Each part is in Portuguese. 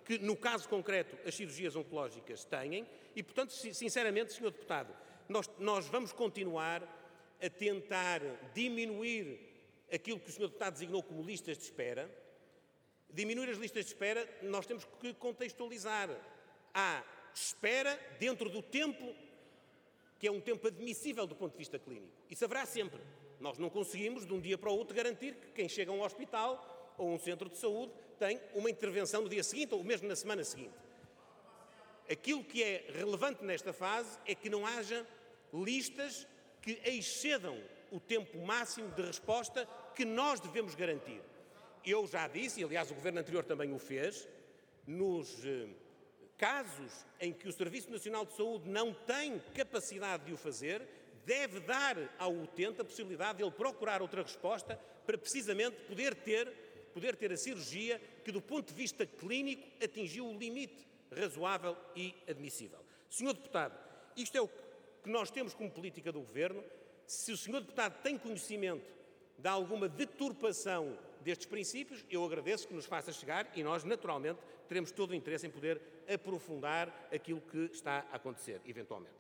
que, no caso concreto, as cirurgias oncológicas têm e, portanto, sinceramente, Sr. Deputado, nós vamos continuar a tentar diminuir aquilo que o Sr. Deputado designou como listas de espera. Diminuir as listas de espera, nós temos que contextualizar. Há espera dentro do tempo, que é um tempo admissível do ponto de vista clínico. Isso haverá sempre. Nós não conseguimos, de um dia para o outro, garantir que quem chega a um hospital ou a um centro de saúde tem uma intervenção no dia seguinte ou mesmo na semana seguinte. Aquilo que é relevante nesta fase é que não haja listas que excedam o tempo máximo de resposta que nós devemos garantir. Eu já disse, e aliás o Governo anterior também o fez, nos casos em que o Serviço Nacional de Saúde não tem capacidade de o fazer, deve dar ao utente a possibilidade de ele procurar outra resposta para precisamente poder ter a cirurgia que, do ponto de vista clínico, atingiu o limite razoável e admissível. Senhor Deputado, isto é o que nós temos como política do Governo. Se o Senhor Deputado tem conhecimento de alguma deturpação destes princípios, eu agradeço que nos faça chegar e nós, naturalmente, teremos todo o interesse em poder aprofundar aquilo que está a acontecer, eventualmente.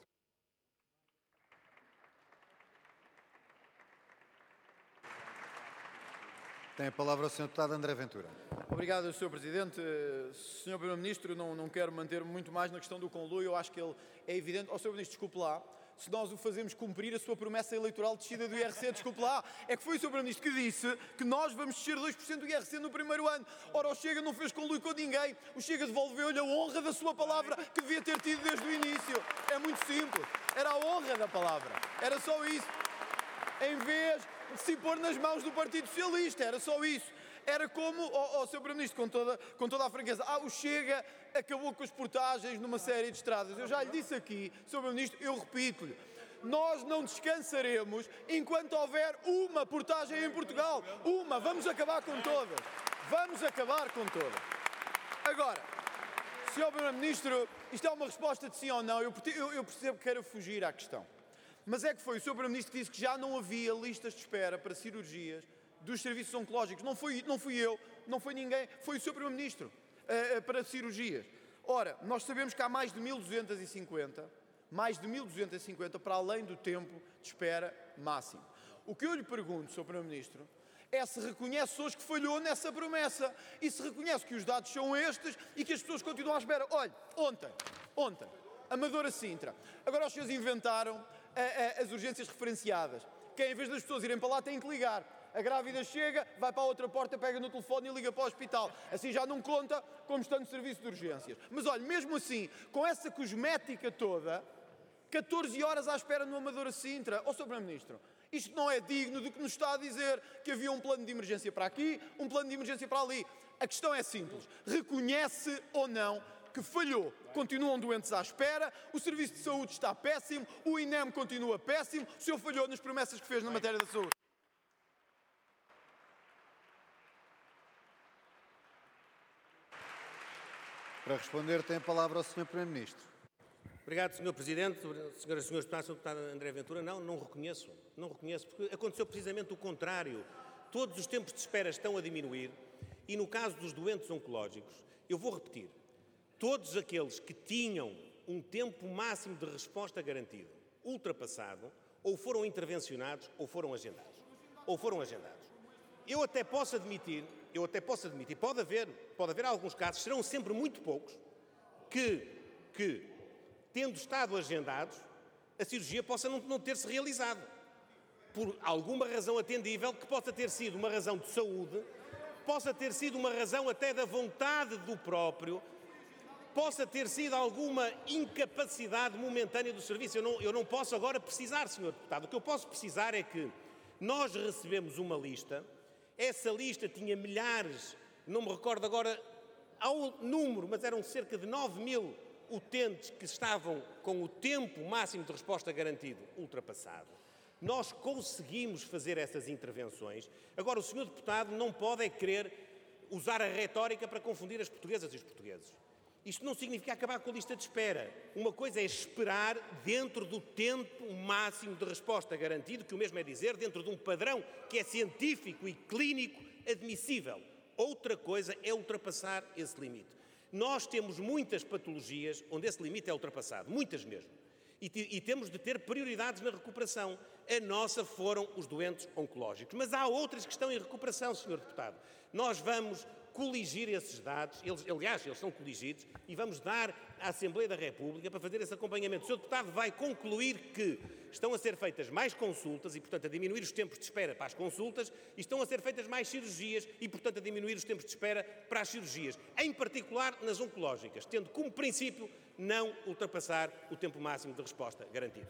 Tem a palavra o Sr. Deputado André Ventura. Obrigado, Sr. Presidente. Sr. Primeiro-Ministro, não quero manter-me muito mais na questão do conluio. Eu acho que ele é evidente. Sr. Primeiro-Ministro, desculpe lá. Se nós o fazemos cumprir a sua promessa eleitoral de descida do IRC, desculpe lá. É que foi o Sr. Primeiro-Ministro que disse que nós vamos descer 2% do IRC no primeiro ano. Ora, o Chega não fez conluio com ninguém. O Chega devolveu-lhe a honra da sua palavra que devia ter tido desde o início. É muito simples. Era a honra da palavra. Era só isso. Em vez de se pôr nas mãos do Partido Socialista. Era só isso. Era como, Sr. Primeiro-Ministro, com toda a franqueza, o Chega acabou com as portagens numa série de estradas. Eu já lhe disse aqui, Sr. Primeiro-Ministro, eu repito-lhe, nós não descansaremos enquanto houver uma portagem em Portugal. Uma. Vamos acabar com todas. Vamos acabar com todas. Agora, Sr. Primeiro-Ministro, isto é uma resposta de sim ou não. Eu percebo que queira fugir à questão. Mas é que foi o Sr. Primeiro-Ministro que disse que já não havia listas de espera para cirurgias dos serviços oncológicos. Não fui eu, não foi ninguém, foi o Sr. Primeiro-Ministro para cirurgias. Ora, nós sabemos que há mais de 1.250 para além do tempo de espera máximo. O que eu lhe pergunto, Sr. Primeiro-Ministro, é se reconhece hoje que falhou nessa promessa e se reconhece que os dados são estes e que as pessoas continuam à espera. Olha, ontem, Amadora Sintra. Agora os senhores inventaram as urgências referenciadas, que em vez das pessoas irem para lá têm que ligar. A grávida chega, vai para a outra porta, pega no telefone e liga para o hospital. Assim já não conta como está no serviço de urgências. Mas olha, mesmo assim, com essa cosmética toda, 14 horas à espera no Amadora Sintra. Sr. Primeiro-Ministro, isto não é digno do que nos está a dizer que havia um plano de emergência para aqui, um plano de emergência para ali. A questão é simples. Reconhece ou não que falhou? Continuam doentes à espera, o Serviço de Saúde está péssimo, o INEM continua péssimo, o senhor falhou nas promessas que fez na matéria da saúde. Para responder, tem a palavra o Sr. Primeiro-Ministro. Obrigado, Sr. Presidente. Senhoras e senhores deputados, Sr. Deputado André Ventura, não reconheço, porque aconteceu precisamente o contrário. Todos os tempos de espera estão a diminuir e, no caso dos doentes oncológicos, eu vou repetir, todos aqueles que tinham um tempo máximo de resposta garantido ultrapassado, ou foram intervencionados ou foram agendados. Eu até posso admitir, pode haver alguns casos, serão sempre muito poucos, que tendo estado agendados, a cirurgia possa não ter-se realizado. Por alguma razão atendível, que possa ter sido uma razão de saúde, possa ter sido uma razão até da vontade do próprio, possa ter sido alguma incapacidade momentânea do serviço. Eu não posso agora precisar, Sr. Deputado. O que eu posso precisar é que nós recebemos uma lista, essa lista tinha milhares, não me recordo agora ao número, mas eram cerca de 9.000 utentes que estavam com o tempo máximo de resposta garantido ultrapassado. Nós conseguimos fazer essas intervenções. Agora, o Sr. Deputado não pode querer usar a retórica para confundir as portuguesas e os portugueses. Isto não significa acabar com a lista de espera. Uma coisa é esperar dentro do tempo máximo de resposta garantido, que o mesmo é dizer, dentro de um padrão que é científico e clínico admissível. Outra coisa é ultrapassar esse limite. Nós temos muitas patologias onde esse limite é ultrapassado, muitas mesmo. E temos de ter prioridades na recuperação. A nossa foram os doentes oncológicos. Mas há outras que estão em recuperação, Sr. Deputado. Nós vamos coligir esses dados, eles são coligidos, e vamos dar à Assembleia da República para fazer esse acompanhamento. O Sr. Deputado vai concluir que estão a ser feitas mais consultas e, portanto, a diminuir os tempos de espera para as consultas, e estão a ser feitas mais cirurgias e, portanto, a diminuir os tempos de espera para as cirurgias, em particular nas oncológicas, tendo como princípio não ultrapassar o tempo máximo de resposta garantido.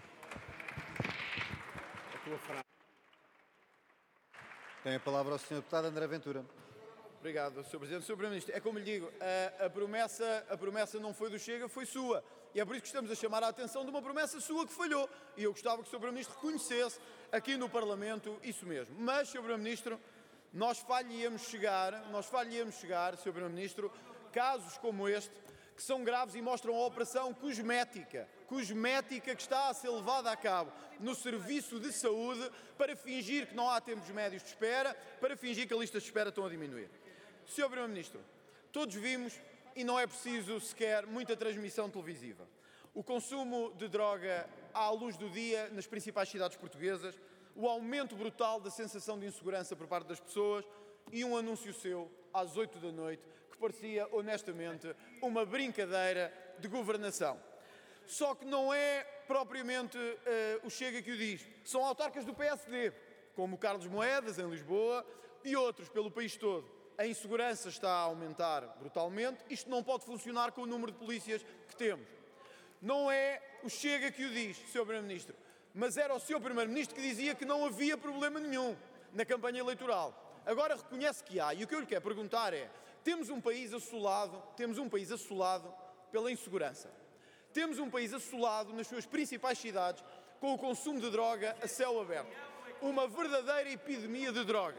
Tem a palavra o Sr. Deputado André Ventura. Obrigado, Sr. Presidente. Sr. Primeiro-Ministro, é como lhe digo, a promessa não foi do Chega, foi sua. E é por isso que estamos a chamar a atenção de uma promessa sua que falhou. E eu gostava que o Sr. Primeiro-Ministro reconhecesse aqui no Parlamento isso mesmo. Mas, Sr. Primeiro-Ministro, nós falharíamos chegar, Sr. Primeiro-Ministro, casos como este, que são graves e mostram a operação cosmética que está a ser levada a cabo no Serviço de Saúde para fingir que não há tempos médios de espera, para fingir que as listas de espera estão a diminuir. Sr. Primeiro-Ministro, todos vimos, e não é preciso sequer muita transmissão televisiva, o consumo de droga à luz do dia nas principais cidades portuguesas, o aumento brutal da sensação de insegurança por parte das pessoas e um anúncio seu às 8 da noite que parecia, honestamente, uma brincadeira de governação. Só que não é propriamente o Chega que o diz. São autarcas do PSD, como Carlos Moedas, em Lisboa, e outros pelo país todo. A insegurança está a aumentar brutalmente. Isto não pode funcionar com o número de polícias que temos. Não é o Chega que o diz, Sr. Primeiro-Ministro, mas era o Sr. Primeiro-Ministro que dizia que não havia problema nenhum na campanha eleitoral. Agora reconhece que há. E o que eu lhe quero perguntar é, temos um país assolado pela insegurança. Temos um país assolado nas suas principais cidades com o consumo de droga a céu aberto. Uma verdadeira epidemia de droga.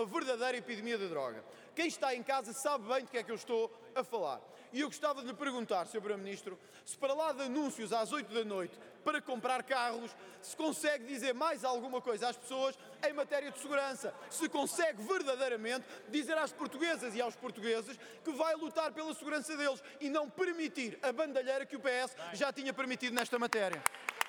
Quem está em casa sabe bem de que é que eu estou a falar. E eu gostava de lhe perguntar, Sr. Primeiro-Ministro, se para lá de anúncios às 8 da noite para comprar carros, se consegue dizer mais alguma coisa às pessoas em matéria de segurança. Se consegue verdadeiramente dizer às portuguesas e aos portugueses que vai lutar pela segurança deles e não permitir a bandalheira que o PS já tinha permitido nesta matéria.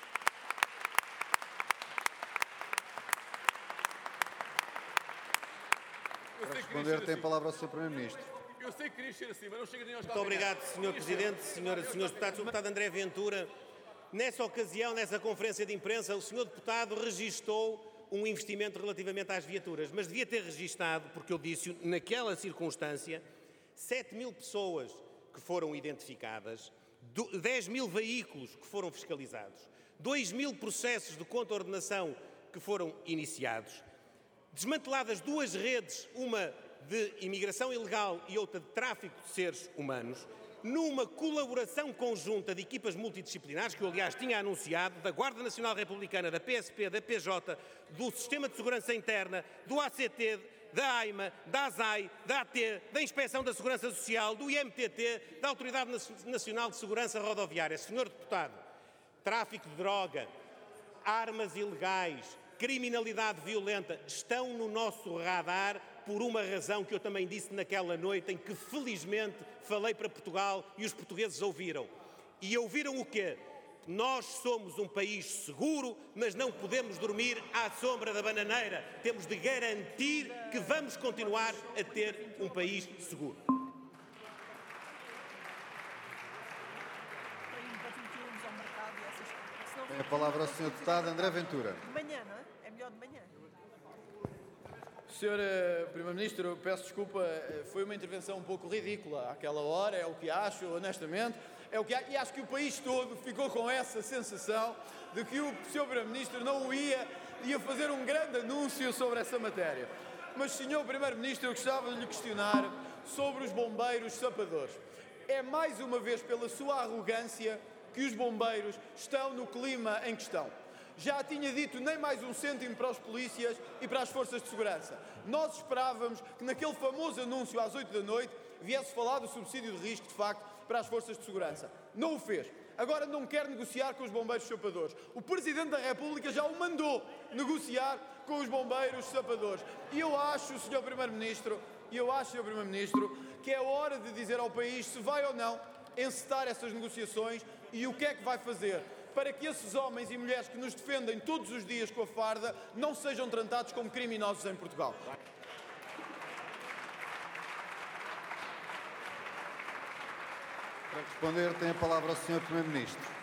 Para responder, tem a palavra o Sr. Primeiro-Ministro. Eu sei que queria ser assim, mas não chega nem aos Muito obrigado, Sr. Presidente, senhores deputados. O deputado André Ventura, nessa ocasião, nessa conferência de imprensa, o Sr. Deputado registou um investimento relativamente às viaturas, mas devia ter registado, porque eu disse, naquela circunstância, 7 mil pessoas que foram identificadas, 10 mil veículos que foram fiscalizados, 2 mil processos de contra-ordenação que foram iniciados, desmanteladas 2 redes, uma de imigração ilegal e outra de tráfico de seres humanos, numa colaboração conjunta de equipas multidisciplinares, que eu, aliás, tinha anunciado, da Guarda Nacional Republicana, da PSP, da PJ, do Sistema de Segurança Interna, do ACT, da AIMA, da ASAI, da AT, da Inspeção da Segurança Social, do IMTT, da Autoridade Nacional de Segurança Rodoviária. Senhor Deputado, tráfico de droga, armas ilegais, criminalidade violenta estão no nosso radar por uma razão que eu também disse naquela noite em que, felizmente, falei para Portugal e os portugueses ouviram. E ouviram o quê? Nós somos um país seguro, mas não podemos dormir à sombra da bananeira. Temos de garantir que vamos continuar a ter um país seguro. Tem a palavra o Sr. Deputado André Ventura. De manhã, não é? É melhor de manhã. Sr. Primeiro-Ministro, peço desculpa, foi uma intervenção um pouco ridícula àquela hora, é o que acho, honestamente, e acho que o país todo ficou com essa sensação de que o Sr. Primeiro-Ministro não ia fazer um grande anúncio sobre essa matéria. Mas, Sr. Primeiro-Ministro, eu gostava de lhe questionar sobre os bombeiros sapadores. É mais uma vez pela sua arrogância que os bombeiros estão no clima em que estão. Já tinha dito nem mais um cêntimo para os polícias e para as forças de segurança. Nós esperávamos que naquele famoso anúncio às 8 da noite viesse falar do subsídio de risco, de facto, para as forças de segurança. Não o fez. Agora não quer negociar com os bombeiros sapadores. O Presidente da República já o mandou negociar com os bombeiros sapadores. E eu acho, Sr. Primeiro-Ministro, E eu acho, Sr. Primeiro-Ministro, que é hora de dizer ao país se vai ou não encetar essas negociações e o que é que vai fazer para que esses homens e mulheres que nos defendem todos os dias com a farda não sejam tratados como criminosos em Portugal. Para responder, tem a palavra o Sr. Primeiro-Ministro.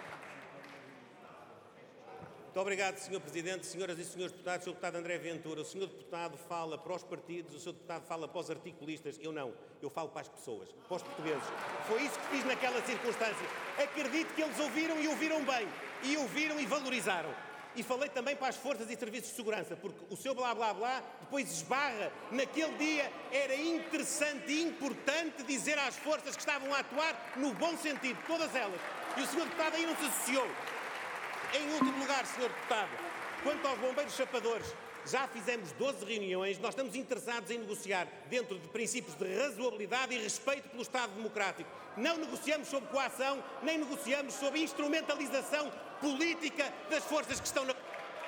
Muito obrigado, Sr. Presidente, senhoras e senhores deputados. Sr. Deputado André Ventura, o Sr. Deputado fala para os partidos, o Sr. Deputado fala para os articulistas. Eu não, eu falo para as pessoas, para os portugueses. Foi isso que fiz naquela circunstância. Acredito que eles ouviram e ouviram bem, e ouviram e valorizaram. E falei também para as forças e serviços de segurança, porque o seu blá blá blá depois esbarra. Naquele dia era interessante e importante dizer às forças que estavam a atuar no bom sentido, todas elas. E o Sr. Deputado aí não se associou. Em último lugar, Sr. Deputado, quanto aos bombeiros chapadores, já fizemos 12 reuniões, nós estamos interessados em negociar dentro de princípios de razoabilidade e respeito pelo Estado Democrático. Não negociamos sobre coação, nem negociamos sobre instrumentalização política das forças que estão na...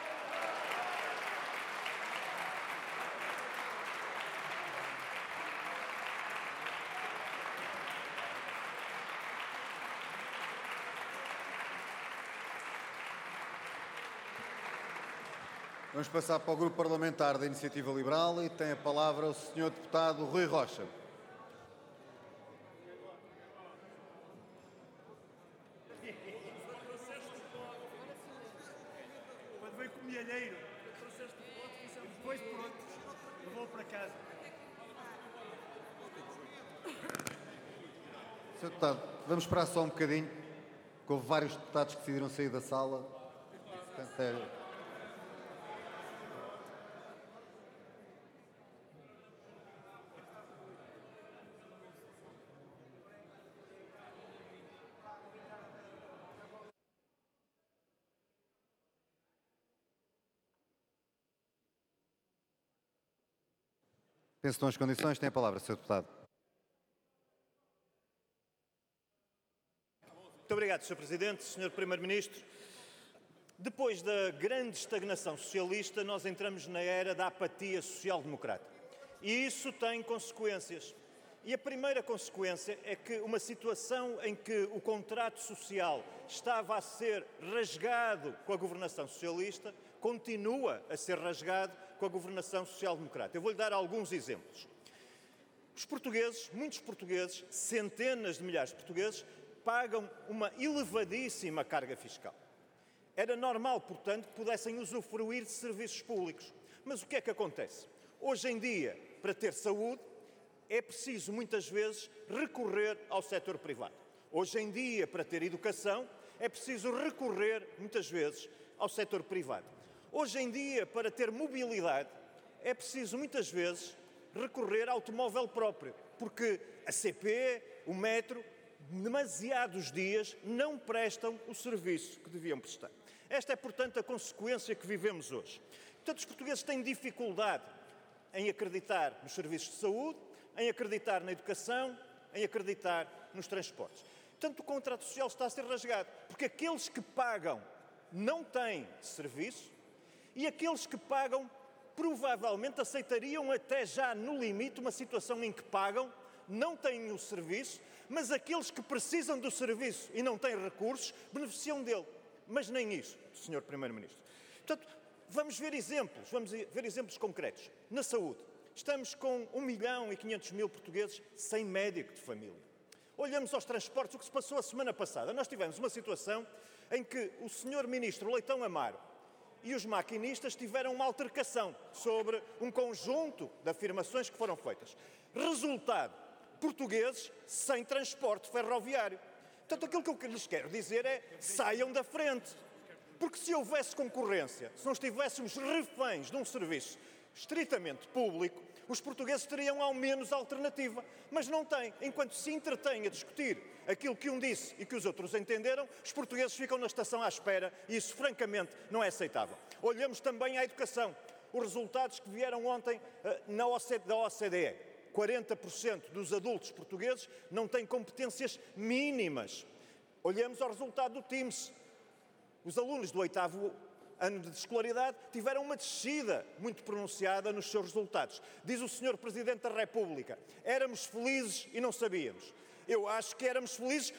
Vamos passar para o Grupo Parlamentar da Iniciativa Liberal e tem a palavra o Sr. Deputado Rui Rocha. Quando veio com o milheiro, trouxeste o voto e depois pronto, eu vou para casa. Sr. Deputado, vamos esperar só um bocadinho, que houve vários deputados que decidiram sair da sala. Portanto, penso que estão as condições. Tem a palavra, Sr. Deputado. Muito obrigado, Sr. Presidente, Sr. Primeiro-Ministro. Depois da grande estagnação socialista, nós entramos na era da apatia social-democrata. E isso tem consequências. E a primeira consequência é que uma situação em que o contrato social estava a ser rasgado com a governação socialista, continua a ser rasgado com a governação social-democrata. Eu vou-lhe dar alguns exemplos. Os portugueses, muitos portugueses, centenas de milhares de portugueses, pagam uma elevadíssima carga fiscal. Era normal, portanto, que pudessem usufruir de serviços públicos. Mas o que é que acontece? Hoje em dia, para ter saúde, é preciso, muitas vezes, recorrer ao setor privado. Hoje em dia, para ter educação, é preciso recorrer, muitas vezes, ao setor privado. Hoje em dia, para ter mobilidade, é preciso, muitas vezes, recorrer ao automóvel próprio, porque a CP, o metro, demasiados dias não prestam o serviço que deviam prestar. Esta é, portanto, a consequência que vivemos hoje. Portanto, os portugueses têm dificuldade em acreditar nos serviços de saúde, em acreditar na educação, em acreditar nos transportes. Portanto, o contrato social está a ser rasgado, porque aqueles que pagam não têm serviço e aqueles que pagam provavelmente aceitariam até já no limite uma situação em que pagam, não têm o serviço, mas aqueles que precisam do serviço e não têm recursos beneficiam dele. Mas nem isso, Sr. Primeiro-Ministro. Portanto, vamos ver exemplos concretos. Na saúde, estamos com 1.500.000 portugueses sem médico de família. Olhamos aos transportes, o que se passou a semana passada. Nós tivemos uma situação em que o Sr. Ministro Leitão Amaro e os maquinistas tiveram uma altercação sobre um conjunto de afirmações que foram feitas. Resultado, portugueses sem transporte ferroviário. Portanto, aquilo que eu lhes quero dizer é, saiam da frente. Porque se houvesse concorrência, se não estivéssemos reféns de um serviço estritamente público, os portugueses teriam ao menos alternativa. Mas não têm. Enquanto se entretêm a discutir aquilo que um disse e que os outros entenderam, os portugueses ficam na estação à espera e isso, francamente, não é aceitável. Olhamos também à educação. Os resultados que vieram ontem da OCDE. 40% dos adultos portugueses não têm competências mínimas. Olhamos ao resultado do TIMSS. Os alunos do 8º ano de escolaridade, tiveram uma descida muito pronunciada nos seus resultados. Diz o Sr. Presidente da República, éramos felizes e não sabíamos. Eu acho que éramos felizes